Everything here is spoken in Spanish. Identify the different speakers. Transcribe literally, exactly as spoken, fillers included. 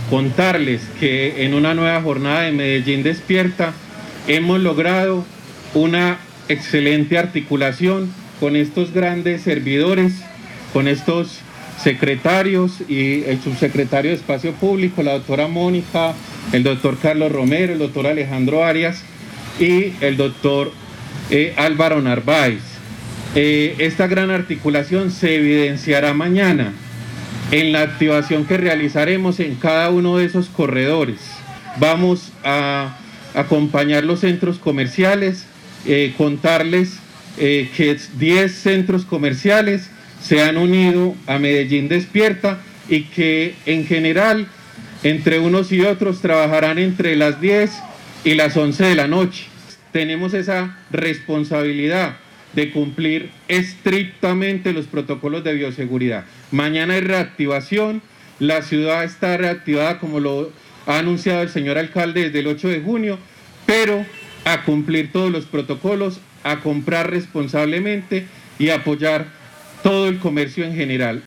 Speaker 1: contarles que en una nueva jornada de Medellín Despierta hemos logrado una excelente articulación con estos grandes servidores, con estos secretarios y el subsecretario de Espacio Público, la doctora Mónica, el doctor Carlos Romero, el doctor Alejandro Arias y el doctor eh, Álvaro Narváez. Eh, esta gran articulación se evidenciará mañana en la activación que realizaremos en cada uno de esos corredores. Vamos a acompañar los centros comerciales, eh, contarles eh, que diez centros comerciales se han unido a Medellín Despierta y que en general entre unos y otros trabajarán entre las diez y las once de la noche. Tenemos esa responsabilidad de cumplir estrictamente los protocolos de bioseguridad. Mañana hay reactivación, la ciudad está reactivada como lo ha anunciado el señor alcalde desde el ocho de junio, pero a cumplir todos los protocolos, a comprar responsablemente y a apoyar todo el comercio en general.